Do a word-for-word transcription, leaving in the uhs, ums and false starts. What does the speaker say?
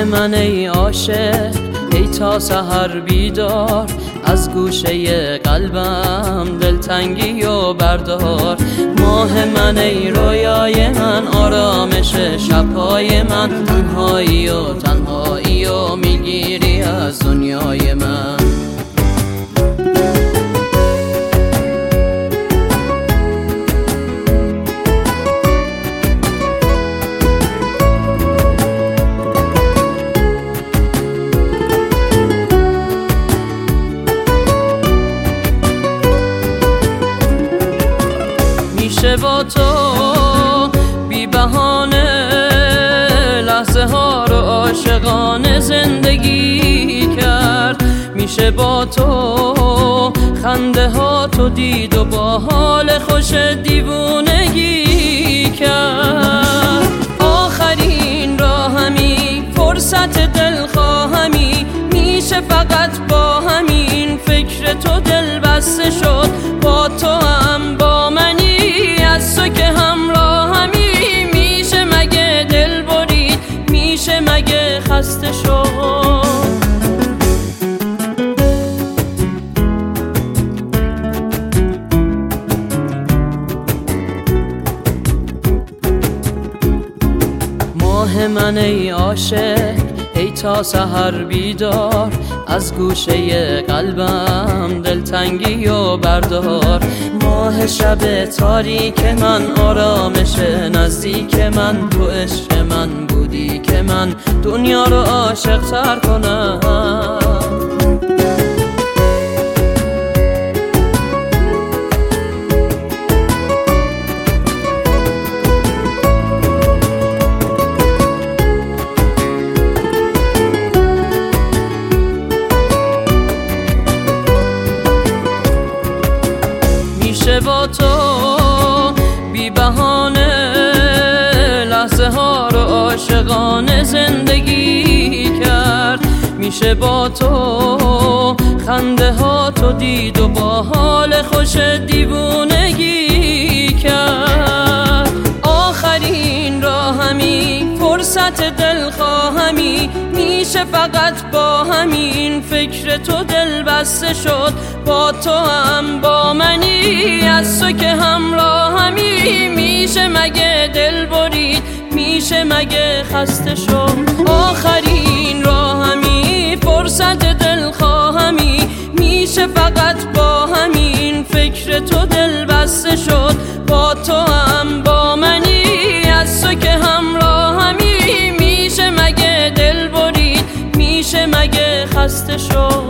من ای عاشق، ای تا سحر بیدار، از گوشه قلبم دلتنگی و بردار. ماه من ای رویای من، آرامش شبهای من، تنهایی و تنهایی و میگیری از دنیای من. میشه با تو بی بهانه لحظه ها رو عاشقانه زندگی کرد. میشه با تو خنده ها تو دید و با حال خوش دیوونگی کرد. آخرین راهمی، فرصت دلخواهمی، میشه فقط با همین فکر تو دل بسته شد. با تو هم با منی، از تو که همراهمی، میشه مگه دل برید، میشه مگه خسته شد. ماه من ای عاشق، ای تا سحر بیدار، از گوشه قلبم دلتنگی و بردار. ماه شب تاریک من، آرامش نزدیک من، تو عشق من بودی که من دنیا رو عاشق تر کنم. میشه با تو بی بهانه لحظه ها رو عاشقانه زندگی کرد. میشه با تو خنده ها تو دید و با حال خوش دیوونگی کرد. آخرین راهمی، فرصت دلخواهمی، میشه فقط با همین فکر تو دل بسته شد. با تو هم با منی، از تو که همراهمی، میشه مگه دل برید، میشه مگه خسته شد. آخرین راهمی، فرصت دلخواهمی، میشه فقط با همین فکر تو دل بسته شد. با تو هم با منی، از تو که همراهمی، میشه مگه دل برید، میشه مگه خسته شد.